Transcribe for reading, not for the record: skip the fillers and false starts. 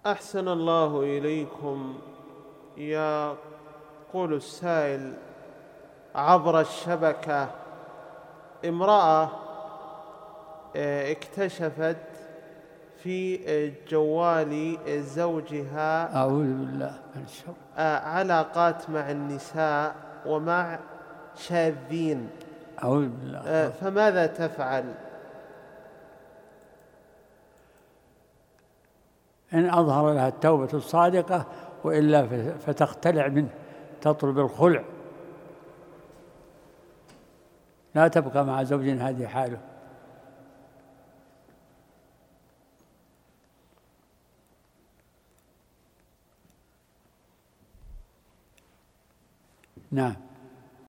أحسن الله إليكم. يقول السائل عبر الشبكة: امرأة اكتشفت في جوال زوجها أعوذ بالله من الشر علاقات مع النساء ومع شاذين، أعوذ بالله. فماذا تفعل؟ إن أظهر لها التوبة الصادقة، وإلا فتقتلع منه، تطلب الخلع، لا تبقى مع زوج هذه حاله. نعم.